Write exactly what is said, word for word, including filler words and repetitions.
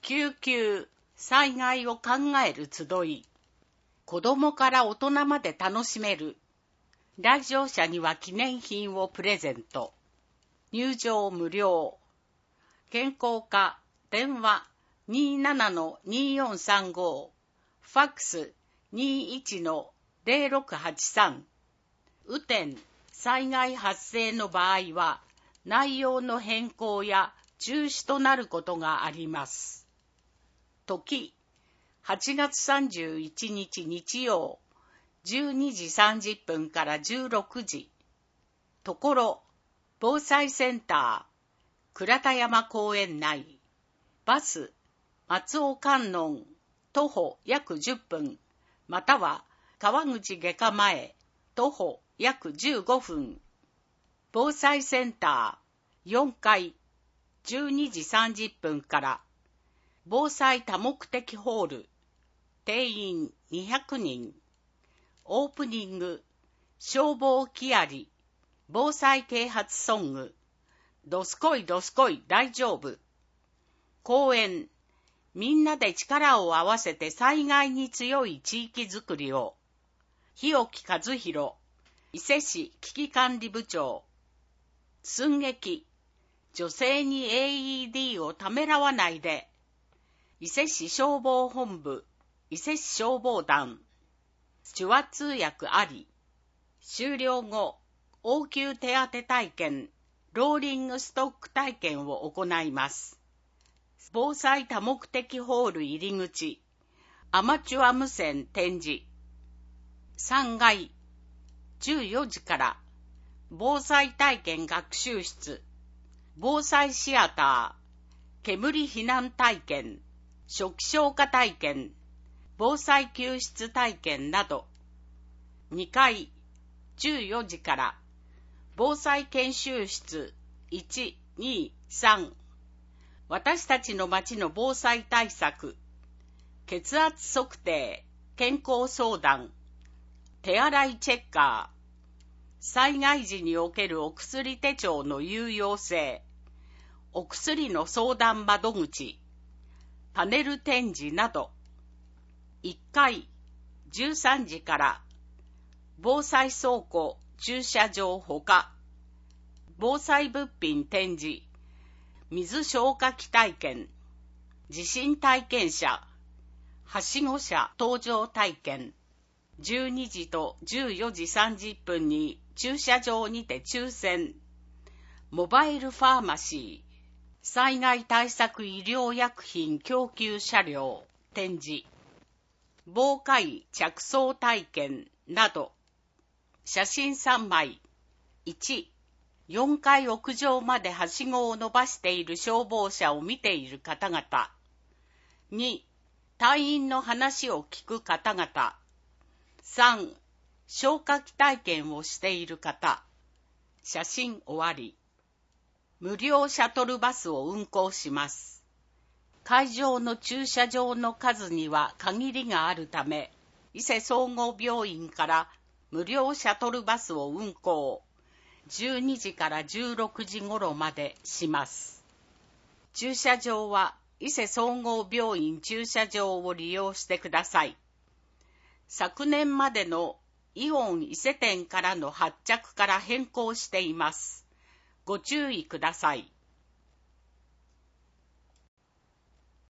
救急災害を考える集い。子供から大人まで楽しめる。来場者には記念品をプレゼント。入場無料。健康課電話 にじゅうななのにじゅうよんさんご、ファックス にじゅういちのゼロろくはちさん。雨天、災害発生の場合は内容の変更や中止となることがあります。時、はちがつさんじゅういちにち日曜、じゅうにじさんじゅっぷんからじゅうろくじ。ところ、防災センター、倉田山公園内。バス、松尾観音、徒歩約じゅっぷん、または川口外科前、徒歩約じゅうごふん。防災センター、よんかい、じゅうにじさんじゅっぷんから。防災多目的ホール、定員にひゃくにん。オープニング、消防木槍、防災啓発ソング、どすこいどすこい大丈夫。講演、みんなで力を合わせて災害に強い地域づくりを。日置和弘、伊勢市危機管理部長。寸劇、女性に エーイーディー をためらわないで。伊勢市消防本部、伊勢市消防団。手話通訳あり。終了後、応急手当体験、ローリングストック体験を行います。防災多目的ホール入り口、アマチュア無線展示。さんがい、じゅうよじから、防災体験学習室、防災シアター、煙避難体験、初期消火体験、防災救出体験など。にかい、じゅうよじから、防災研修室いち、に、さん。私たちの町の防災対策、血圧測定、健康相談、手洗いチェッカー、災害時におけるお薬手帳の有用性、お薬の相談窓口、パネル展示など。いっかい、じゅうさんじから、防災倉庫、駐車場ほか、防災物品展示、水消火器体験、地震体験者、はしご車搭乗体験。じゅうにじとじゅうよじさんじゅっぷんに駐車場にて抽選。モバイルファーマシー、災害対策医療薬品供給車両展示。防火衣着装体験など。写真さんまい。いち、よんかい屋上まではしごを伸ばしている消防車を見ている方々。に、隊員の話を聞く方々。さん、消火器体験をしている方。写真終わり。無料シャトルバスを運行します。会場の駐車場の数には限りがあるため、伊勢総合病院から無料シャトルバスを運行。じゅうにじからじゅうろくじ頃までします。駐車場は伊勢総合病院駐車場を利用してください。昨年までのイオン伊勢店からの発着から変更しています。ご注意ください。